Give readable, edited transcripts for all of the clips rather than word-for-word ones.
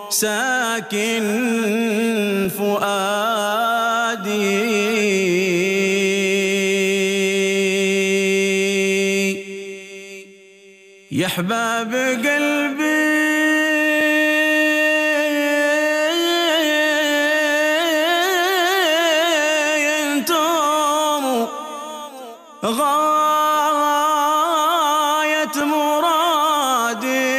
ساكن فؤادي يا أحباب قلبي انتم غاية مرادي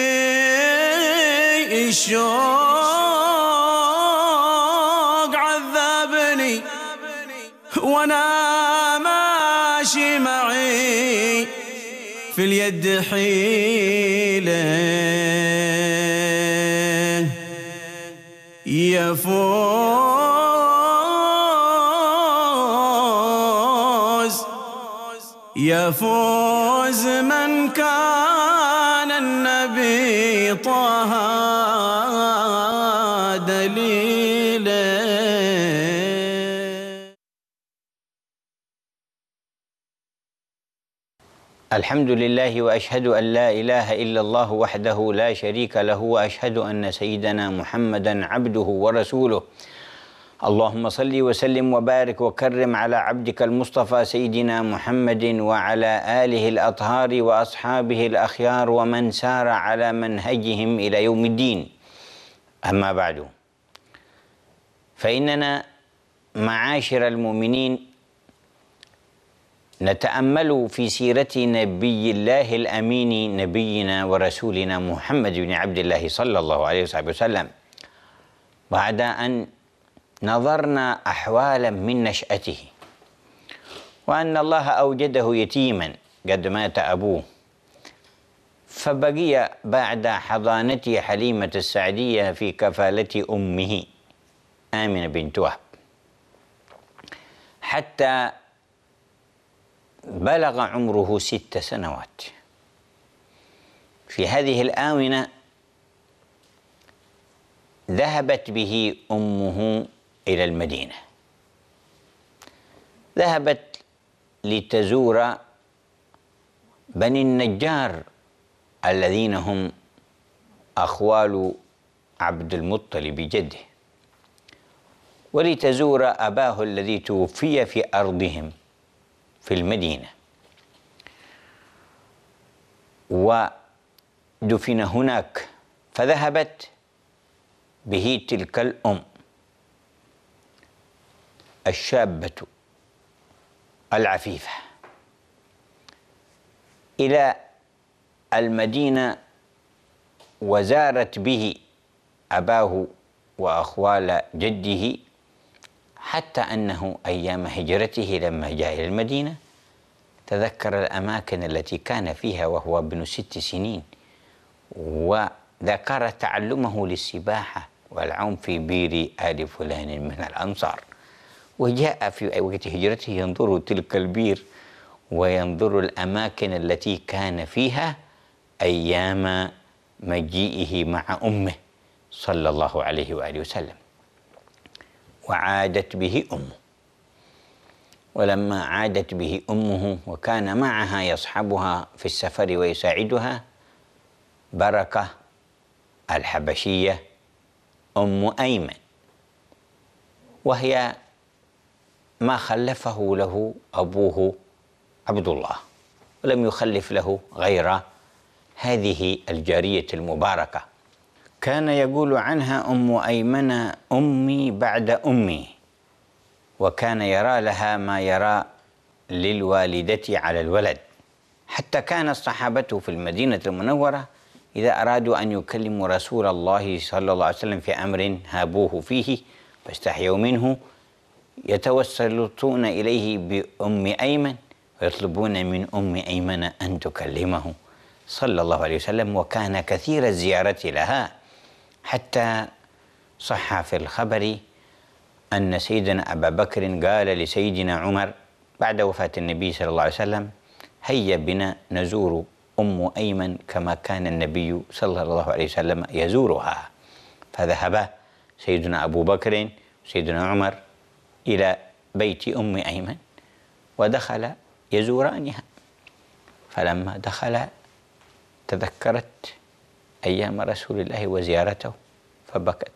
الشوق عذبني وانا ماشي معي في اليد حيلة يفوز من كان النبي طه دليله. الحمد لله وأشهد أن لا إله إلا الله وحده لا شريك له وأشهد أن سيدنا محمدا عبده ورسوله. اللهم صل وسلم وبارك وكرم على عبدك المصطفى سيدنا محمد وعلى آله الأطهار وأصحابه الأخيار ومن سار على منهجهم إلى يوم الدين. أما بعد، فإننا معاشر المؤمنين نتأمل في سيرة نبي الله الأمين نبينا ورسولنا محمد بن عبد الله صلى الله عليه وسلم، بعد أن نظرنا أحوالا من نشأته، وأن الله أوجده يتيما قد مات أبوه، فبقي بعد حضانته حليمة السعدية في كفالة أمه آمنة بنت وهب، حتى بلغ عمره 6 سنوات. في هذه الآونة ذهبت به أمه إلى المدينة، ذهبت لتزور بني النجار الذين هم أخوال عبد المطلب جده، ولتزور أباه الذي توفي في أرضهم في المدينة ودفن هناك. فذهبت به تلك الأم الشابة العفيفة إلى المدينة، وزارت به أباه وأخوال جده، حتى أنه أيام هجرته لما جاء إلى المدينة تذكر الأماكن التي كان فيها وهو ابن 6 سنين، وذكر تعلمه للسباحة والعوم في بير آل فلان من الأنصار. وجاء في وقت هجرته ينظر تلك البير وينظر الأماكن التي كان فيها أيام مجيئه مع أمه صلى الله عليه وآله وسلم. وعادت به أمه، ولما عادت به أمه وكان معها يصحبها في السفر ويساعدها بركة الحبشية أم أيمن، وهي ما خلفه له أبوه عبد الله، ولم يخلف له غير هذه الجارية المباركة. كان يقول عنها أم أيمن أمي بعد أمي، وكان يرى لها ما يرى للوالدة على الولد، حتى كان الصحابة في المدينة المنورة إذا أرادوا أن يكلموا رسول الله صلى الله عليه وسلم في أمر هابوه فيه فاستحيوا منه يتوسلون إليه بأم أيمن ويطلبون من أم أيمن أن تكلمه صلى الله عليه وسلم، وكان كثير الزيارة لها، حتى صح في الخبر أن سيدنا أبا بكر قال لسيدنا عمر بعد وفاة النبي صلى الله عليه وسلم: هيا بنا نزور أم أيمن كما كان النبي صلى الله عليه وسلم يزورها. فذهب سيدنا أبو بكر وسيدنا عمر إلى بيت أم أيمن ودخل يزورانها، فلما دخل تذكرت أيام رسول الله وزيارته، فبكت،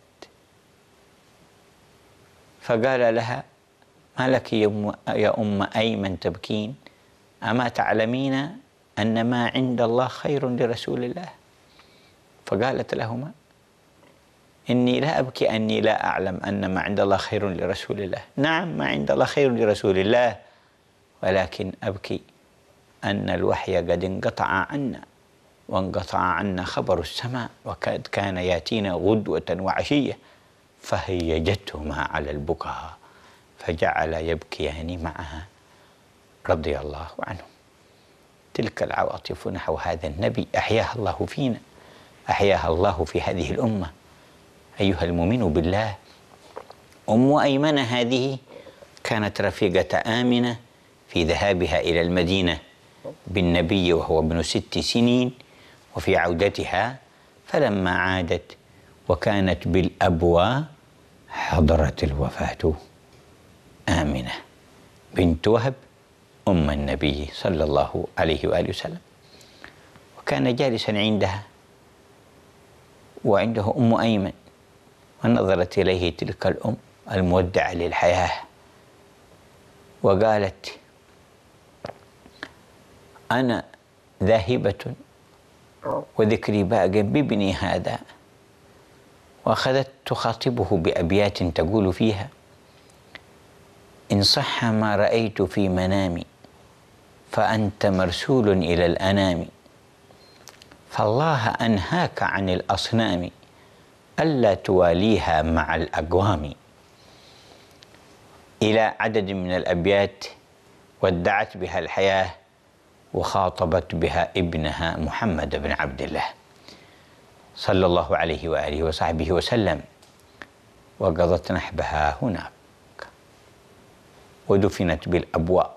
فقال لها: ما لك يا أم أيمن تبكين؟ أما تعلمين أن ما عند الله خير لرسول الله؟ فقالت لهما: إني لا أبكي أني لا أعلم أن ما عند الله خير لرسول الله، نعم ما عند الله خير لرسول الله، ولكن أبكي أن الوحي قد انقطع عنا، وانقطع عنا خبر السماء، وقد كان ياتينا غدوة وعشية، فهيجتهما على البكاء فجعل يبكيان معها رضي الله عنه. تلك العواطف نحو هذا النبي أحياها الله فينا، أحياها الله في هذه الأمة. أيها المؤمن بالله، أم أيمن هذه كانت رفيقة آمنة في ذهابها إلى المدينة بالنبي وهو ابن 6 سنين، وفي عودتها فلما عادت وكانت بالأبواء حضرت الوفاة آمنة بنت وهب أم النبي صلى الله عليه وآله وسلم، وكان جالسا عندها وعنده أم أيمن، ونظرت إليه تلك الأم المودعة للحياة وقالت: أنا ذاهبة وذكري باق بابني هذا. وأخذت تخاطبه بأبيات تقول فيها: إن صح ما رأيت في منامي فأنت مرسول إلى الأنام، فالله أنهاك عن الأصنام ألا تواليها مع الأقوام. إلى عدد من الأبيات ودعت بها الحياة وخاطبت بها ابنها محمد بن عبد الله صلى الله عليه وآله وصحبه وسلم، وقضت نحبها هناك ودفنت بالأبواء.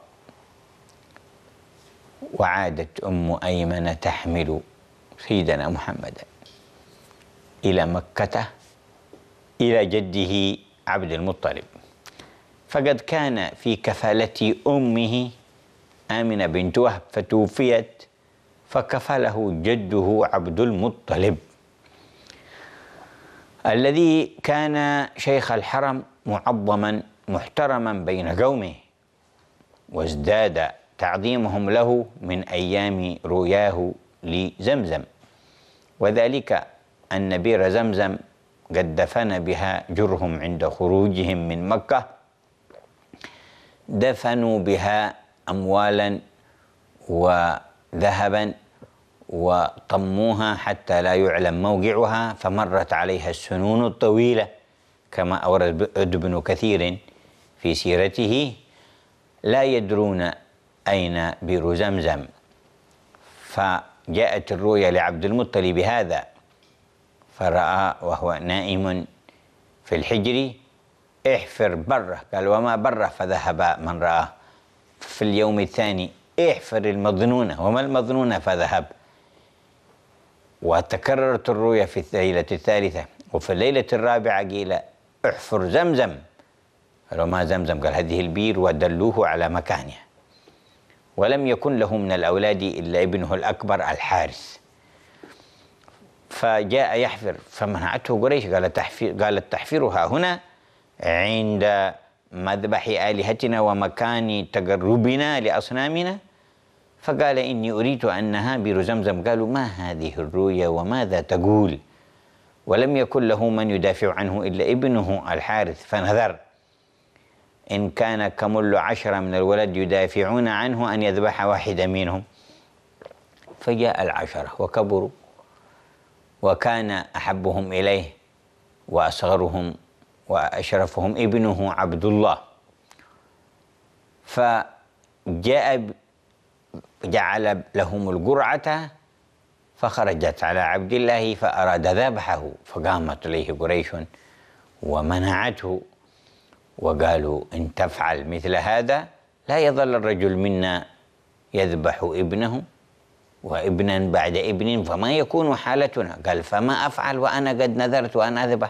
وعادت أم أيمن تحمل سيدنا محمد إلى مكة إلى جده عبد المطلب، فقد كان في كفالة أمه آمنة بنت وهب فتوفيت، فكفله جده عبد المطلب الذي كان شيخ الحرم معظما محترما بين قومه، وازداد تعظيمهم له من أيام رؤياه لزمزم، وذلك أن بئر زمزم قد دفن بها جرهم عند خروجهم من مكة، دفنوا بها أموالا وذهبا وطموها حتى لا يعلم موقعها، فمرت عليها السنون الطويلة كما أورد ابن كثير في سيرته، لا يدرون أين بئر زمزم. فجاءت الرؤيا لعبد المطلب هذا فرأى وهو نائم في الحجر: احفر بره. قال: وما بره؟ فذهب من رآه. في اليوم الثاني: احفر المظنونة. وما المظنونة؟ فذهب. وتكررت الرؤيا في الليلة الثالثة، وفي الليلة الرابعة قيل: احفر زمزم. قالوا: ما زمزم؟ قال: هذه البير، ودلوه على مكانها. ولم يكن له من الأولاد إلا ابنه الأكبر الحارث، فجاء يحفر فمنعته قريش، قالت: تحفرها هنا عند مذبح آلهتنا ومكان تقربنا لأصنامنا؟ فقال: إني أريد أنها بئر زمزم. قالوا: ما هذه الرؤيا وماذا تقول؟ ولم يكن له من يدافع عنه إلا ابنه الحارث، فنذر إن كان كمل 10 من الولد يدافعون عنه أن يذبح واحدا منهم. فجاء 10 وكبروا، وكان أحبهم إليه وأصغرهم وأشرفهم ابنه عبد الله، فجاء جعل لهم القرعة، فخرجت على عبد الله فأراد ذبحه، فقامت إليه قريش ومنعته، وقالوا: إن تفعل مثل هذا لا يظل الرجل منا يذبح ابنه وابنا بعد ابن، فما يكون حالتنا؟ قال: فما أفعل وأنا قد نذرت أن أذبح.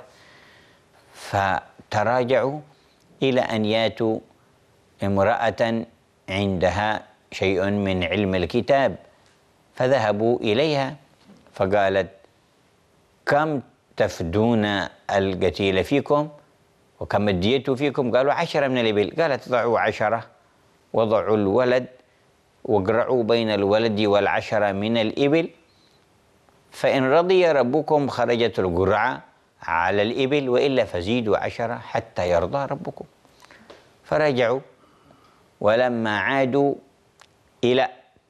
فتراجعوا إلى أن ياتوا امرأة عندها شيء من علم الكتاب، فذهبوا إليها فقالت: كم تفدون القتيل فيكم؟ وكم الدية فيكم؟ قالوا 10 من الإبل. قالت ضعوا 10، وضعوا الولد واقرعوا بين الولد وال10 من الإبل، فإن رضي ربكم خرجت القرعة على الإبل، وإلا فزيدوا 10 حتى يرضى ربكم. فرجعوا، ولما عادوا إلى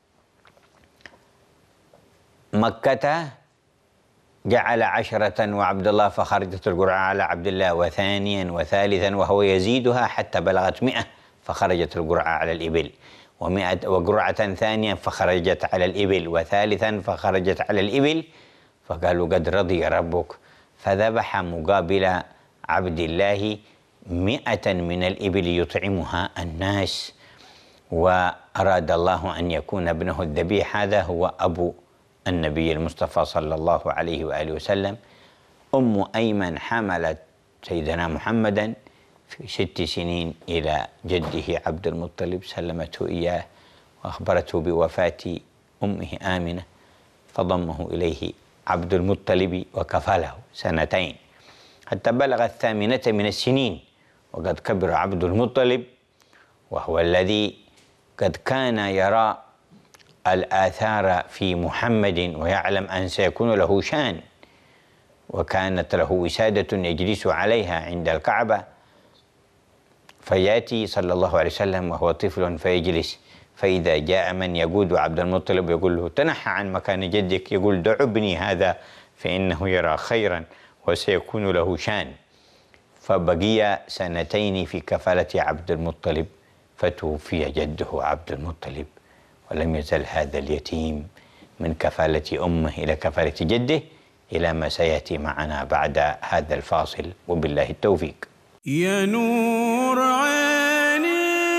مكة جعل 10 وعبد الله، فخرجت القرعة على عبد الله، وثانيا وثالثا، وهو يزيدها حتى بلغت 100، فخرجت القرعة على الإبل، وقرعة ثانية فخرجت على الإبل، وثالثا فخرجت على الإبل. فقالوا قد رضي ربك، فذبح مقابل عبد الله 100 من الإبل يطعمها الناس. وأراد الله أن يكون ابنه الذبيح هذا هو أبو النبي المصطفى صلى الله عليه وآله وسلم. أم أيمن حملت سيدنا محمدا في 6 سنين إلى جده عبد المطلب، سلمته إياه وأخبرته بوفاة أمه آمنة، فضمه إليه عبد المطلب وكفله 2 حتى بلغ 8 من السنين، وقد كبر عبد المطلب، وهو الذي قد كان يرى الآثار في محمد ويعلم أن سيكون له شان، وكانت له وسادة يجلس عليها عند الكعبة، فيأتي صلى الله عليه وسلم وهو طفل فيجلس، فإذا جاء من يقود عبد المطلب يقول له تنحى عن مكان جدك، يقول دع ابني هذا فإنه يرى خيرا وسيكون له شان. فبقي 2 في كفالة عبد المطلب، فتوفي جده عبد المطلب، ولم يزل هذا اليتيم من كفالة أمه إلى كفالة جده، إلى ما سيأتي معنا بعد هذا الفاصل، وبالله التوفيق. يا نور عيني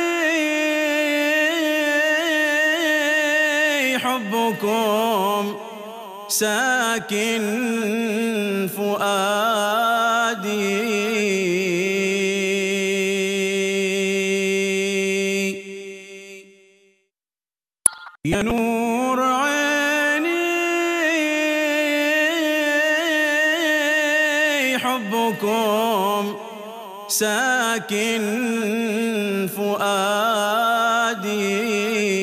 حبكم ساكن فؤادي، يا نور عيني حبكم ساكن فؤادي،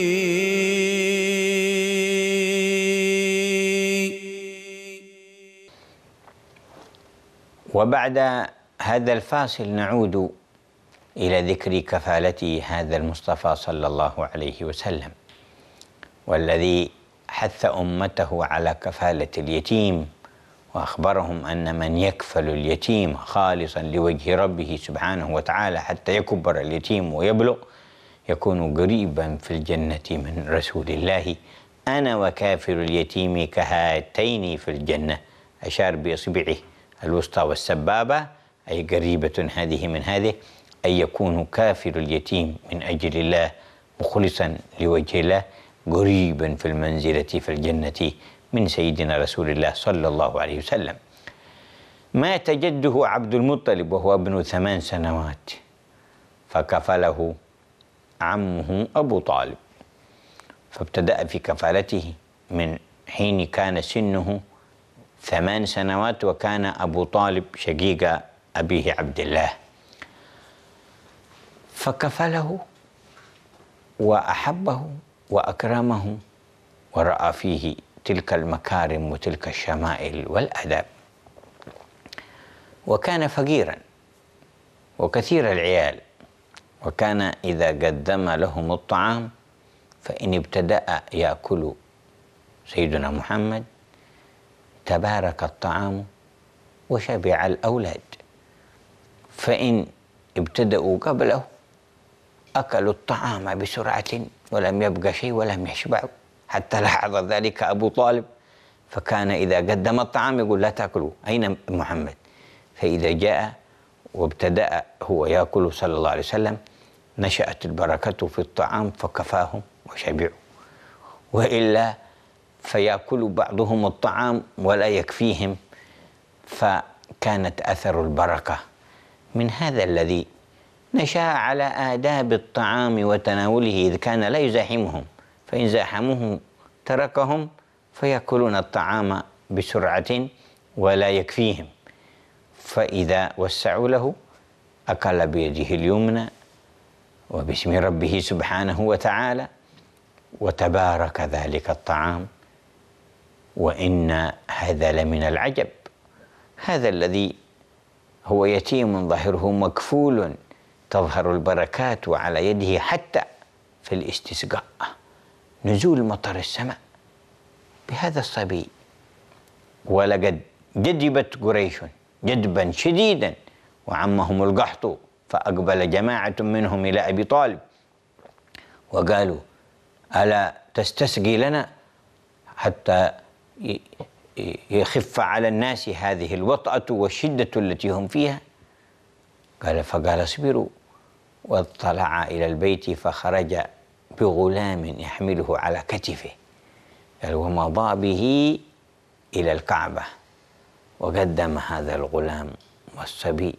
وبعد هذا الفاصل نعود إلى ذكر كفالة هذا المصطفى صلى الله عليه وسلم، والذي حث أمته على كفالة اليتيم، وأخبرهم أن من يكفل اليتيم خالصا لوجه ربه سبحانه وتعالى حتى يكبر اليتيم ويبلغ يكون قريبا في الجنة من رسول الله. أنا وكافل اليتيم كهاتين في الجنة، أشار بإصبعه الوسطى والسبابة، أي قريبة هذه من هذه، أي يكون كافل اليتيم من أجل الله مخلصا لوجه الله قريبا في المنزلة في الجنة من سيدنا رسول الله صلى الله عليه وسلم. مات جده عبد المطلب وهو ابن 8 سنوات، فكفله عمه أبو طالب، فابتدأ في كفالته من حين كان سنه 8 سنوات، وكان أبو طالب شقيق أبيه عبد الله، فكفله وأحبه وأكرمه، ورأى فيه تلك المكارم وتلك الشمائل والآداب. وكان فقيرا وكثير العيال، وكان إذا قدم لهم الطعام فإن ابتدأ يأكل سيدنا محمد تبارك الطعام وشبع الأولاد، فإن ابتدأوا قبله أكلوا الطعام بسرعة ولم يبقى شيء ولم يشبعوا، حتى لاحظ ذلك أبو طالب، فكان إذا قدم الطعام يقول لا تأكلوا، أين محمد؟ فإذا جاء وابتدأ هو يأكل صلى الله عليه وسلم نشأت البركة في الطعام فكفاهم وشبعوا، وإلا فيأكل بعضهم الطعام ولا يكفيهم، فكانت أثر البركة من هذا الذي نشأ على آداب الطعام وتناوله، إذ كان لا يزاحمهم، فإن زاحموه تركهم فيأكلون الطعام بسرعة ولا يكفيهم. فإذا وسعوا له أكل بيده اليمنى وباسم ربه سبحانه وتعالى، وتبارك ذلك الطعام. وإن هذا لمن العجب، هذا الذي هو يتيم ظاهره مكفول تظهر البركات على يده حتى في الاستسقاء، نزول مطر السماء بهذا الصبي. ولقد جدبت قريش جدبا شديدا وعمهم القحط، فأقبل جماعة منهم إلى أبي طالب وقالوا: ألا تستسقي لنا حتى يخف على الناس هذه الوطأة والشدة التي هم فيها؟ فقال: اصبروا. واطلع إلى البيت فخرج بغلام يحمله على كتفه، قال: ومضى به إلى الكعبة وقدم هذا الغلام والصبي،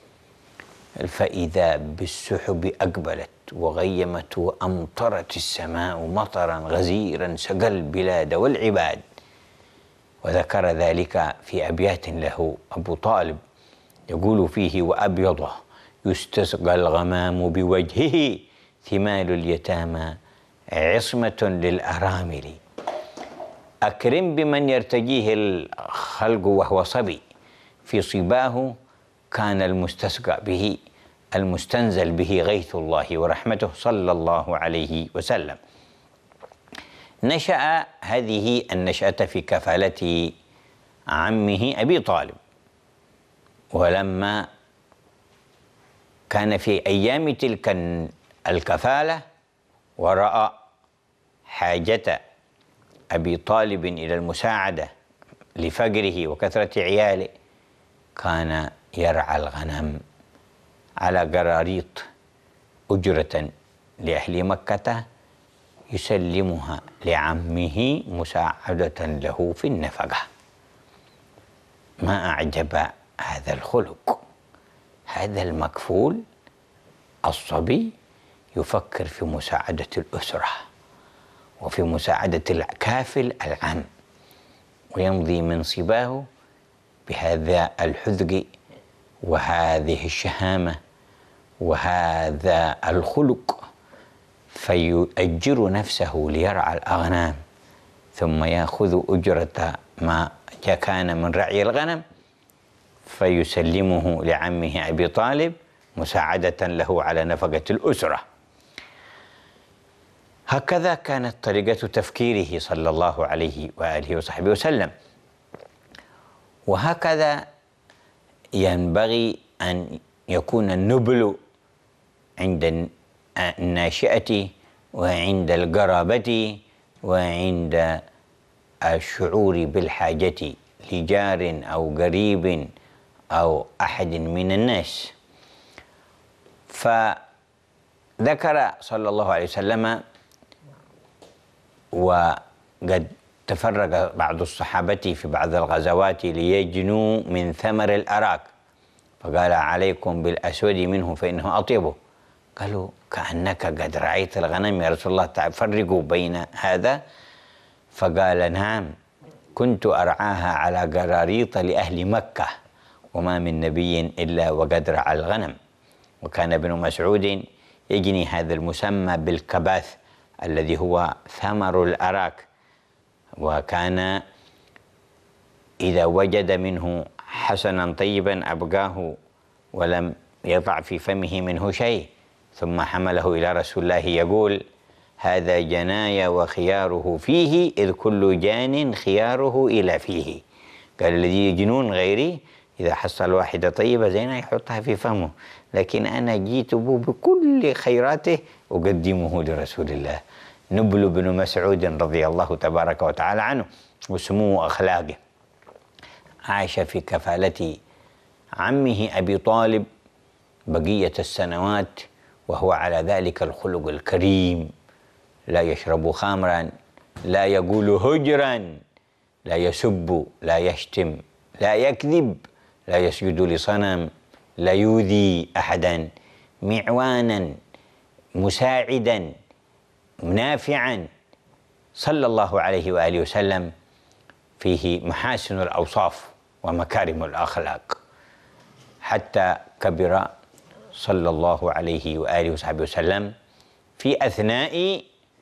فإذا بالسحب أقبلت وغيمت وأمطرت السماء مطرا غزيرا سقى البلاد والعباد. وذكر ذلك في أبيات له أبو طالب يقول فيه: وأبيض يستسقى الغمام بوجهه، ثمال اليتامى عصمة للأرامل. أكرم بمن يرتجيه الخلق وهو صبي، في صباه كان المستسقى به المستنزل به غيث الله ورحمته صلى الله عليه وسلم. نشأ هذه النشأة في كفالة عمه أبي طالب، ولما كان في أيام تلك الكفالة ورأى حاجة أبي طالب إلى المساعدة لفقره وكثرة عياله، كان يرعى الغنم على قراريط أجرة لأهل مكة يسلمها لعمه مساعدة له في النفقة. ما أعجب هذا الخلق، هذا المكفول الصبي يفكر في مساعدة الأسرة وفي مساعدة الكافل العم، ويمضي من صباه بهذا الحذق وهذه الشهامة وهذا الخلق، فيؤجر نفسه ليرعى الأغنام، ثم يأخذ أجرة ما كان من رعي الغنم فيسلمه لعمه أبي طالب مساعدة له على نفقة الأسرة. هكذا كانت طريقة تفكيره صلى الله عليه وآله وصحبه وسلم، وهكذا ينبغي أن يكون النبل عند الناشئة وعند القرابة وعند الشعور بالحاجة لجار أو قريب أو أحد من الناس. فذكر صلى الله عليه وسلم: وقد تفرق بعض الصحابة في بعض الغزوات ليجنوا من ثمر الأراك، فقال: عليكم بالأسود منه فإنه أطيبه. قالوا: كأنك قد رأيت الغنم يا رسول الله، فرقوا بين هذا. فقال: نعم، كنت أرعاها على قراريط لأهل مكة، وما من نبي إلا وقد رعى الغنم. وكان ابن مسعود يجني هذا المسمى بالكباث الذي هو ثمر الأراك، وكان إذا وجد منه حسنا طيبا أبقاه ولم يضع في فمه منه شيء، ثم حمله إلى رسول الله يقول: هذا جناي وخياره فيه، إذ كل جان خياره إلى فيه. قال: الذي يجنون غيري إذا حصل واحدة طيبة زينة يحطها في فمه، لكن أنا جيت بكل خيراته أقدمه لرسول الله. نبل بن مسعود رضي الله تبارك وتعالى عنه وسمو أخلاقه عاش في كفالة عمه أبي طالب بقية السنوات وهو على ذلك الخلق الكريم، لا يشرب خمرا، لا يقول هجرا، لا يسب، لا يشتم، لا يكذب، لا يسجد لصنم، لا يؤذي أحدا، معوانا مساعدا نافعا، صلى الله عليه وآله وسلم، فيه محاسن الأوصاف ومكارم الأخلاق. حتى كبر صلى الله عليه وآله وصحبه وسلم. في أثناء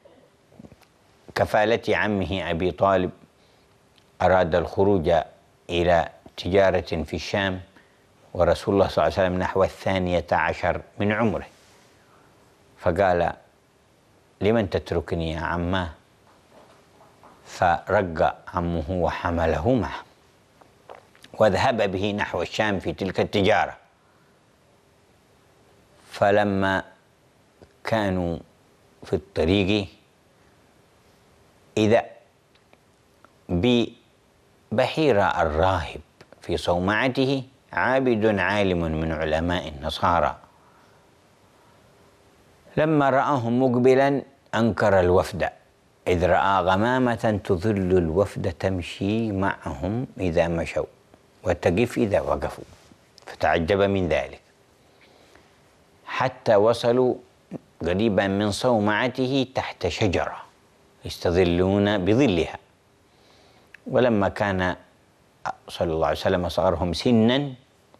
كفالة عمه أبي طالب أراد الخروج إلى تجارة في الشام، ورسول الله صلى الله عليه وسلم نحو 12 من عمره، فقال: لمن تتركني يا عماه؟ فرق عمه وحمله معه وذهب به نحو الشام في تلك التجارة. فلما كانوا في الطريق إذا ببحيرة الراهب في صومعته عابد عالم من علماء النصارى، لما رآهم مقبلا أنكر الوفد، إذ رأى غمامة تظل الوفد تمشي معهم إذا مشوا وتقف إذا وقفوا، فتعجب من ذلك حتى وصلوا قريبا من صومعته تحت شجرة يستظلون بظلها. ولما كان صلى الله عليه وسلم صغرهم سنا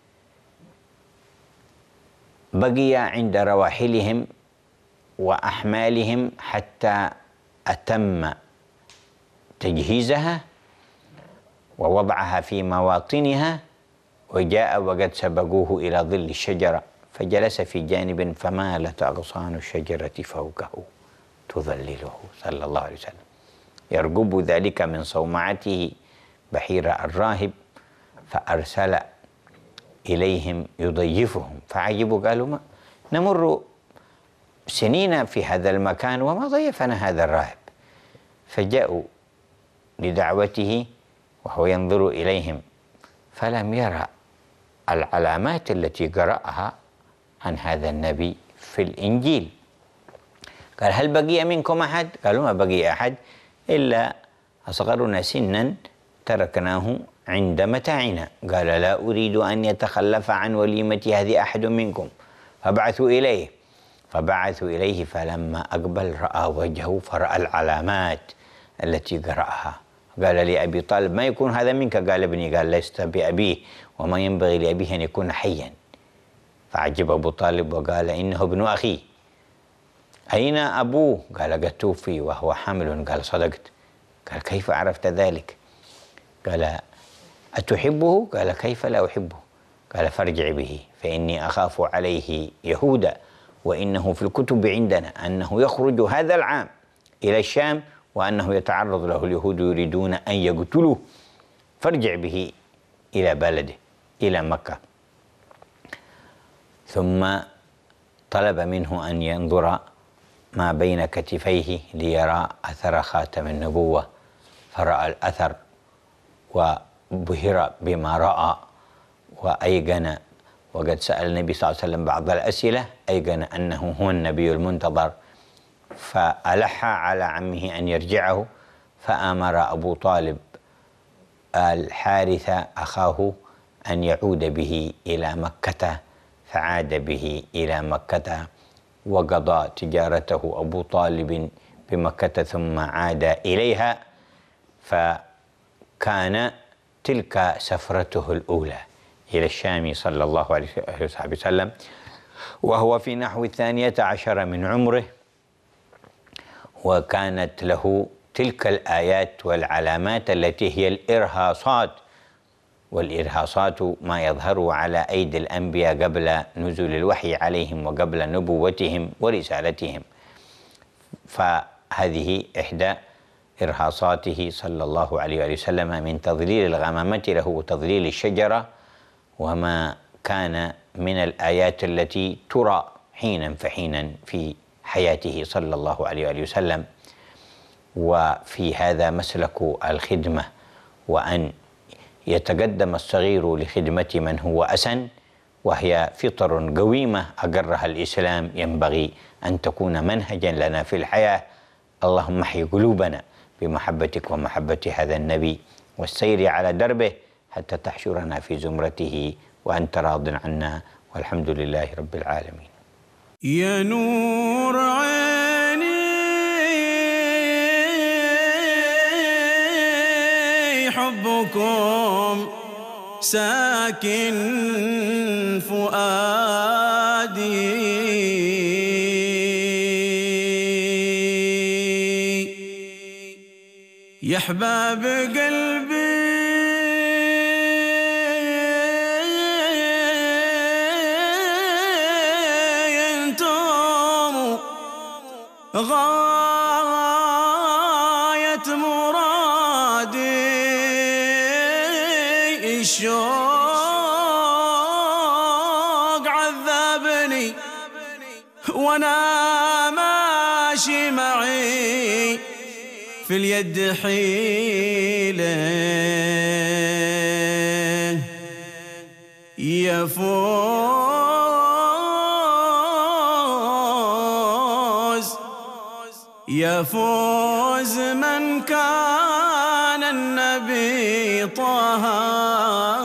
بقي عند رواحلهم وأحمالهم حتى أتم تجهيزها ووضعها في مواطنها، وجاء وقد سبقوه إلى ظل الشجرة فجلس في جانب فمالت أغصان الشجرة فوقه تظلله صلى الله عليه وسلم، يرقب ذلك من صومعته بحيرة الراهب، فأرسل إليهم يضيفهم، فعجبوا قالوا: ما نمر سنين في هذا المكان وما ضيفنا هذا الراهب. فجاءوا لدعوته وهو ينظر إليهم فلم يرى العلامات التي قرأها عن هذا النبي في الإنجيل. قال: هل بقي منكم أحد؟ قالوا: ما بقي أحد إلا أصغرنا سنا تركناه عند متاعنا. قال: لا أريد أن يتخلف عن وليمة هذه أحد منكم، فبعثوا إليه. فبعثوا إليه فلما أقبل رأى وجهه فرأى العلامات التي قرأها. قال لأبي طالب: ما يكون هذا منك؟ قال: ابني. قال: لست بأبيه، وما ينبغي لأبيه أن يكون حيا. فعجب أبو طالب وقال: إنه ابن أخي. أين أبوه؟ قال: قد توفي وهو حامل. قال: صدقت. قال: كيف عرفت ذلك؟ قال: أتحبه؟ قال: كيف لا أحبه؟ قال: فارجع به فإني أخاف عليه يهودا، وإنه في الكتب عندنا أنه يخرج هذا العام إلى الشام وأنه يتعرض له اليهود يريدون أن يقتلوه، فارجع به إلى بلده إلى مكة. ثم طلب منه أن ينظر ما بين كتفيه ليرى أثر خاتم النبوة، فرأى الأثر وبهر بما رأى وأيقن، وقد سأل النبي صلى الله عليه وسلم بعض الأسئلة، أيقن أنه هو النبي المنتظر، فألح على عمه أن يرجعه، فأمر أبو طالب الحارث أخاه أن يعود به إلى مكة، فعاد به إلى مكة وقضى تجارته أبو طالب بمكة ثم عاد إليها. فكان تلك سفرته الأولى إلى الشام صلى الله عليه وسلم، وهو في نحو 12 من عمره، وكانت له تلك الآيات والعلامات التي هي الإرهاصات، والإرهاصات ما يظهر على أيدي الأنبياء قبل نزول الوحي عليهم وقبل نبوتهم ورسالتهم. فهذه إحدى إرهاصاته صلى الله عليه وسلم من تظليل الغمامة له وتظليل الشجرة، وما كان من الآيات التي ترى حينا فحينا في حياته صلى الله عليه وسلم. وفي هذا مسلك الخدمة، وأن يتقدم الصغير لخدمة من هو أسن، وهي فطر قويمة أقرها الإسلام ينبغي أن تكون منهجا لنا في الحياة. اللهم احي قلوبنا بمحبتك ومحبة هذا النبي والسير على دربه حتى تحشرنا في زمرته وأنت راض عنا، والحمد لله رب العالمين. يا نور عيني حبكم ساكن فؤادي. يا احباب قلبي انتم غاية مرادي. الشوق عذبني وانا ماشي معي في اليد حيلة. يفوز من كان النبي طه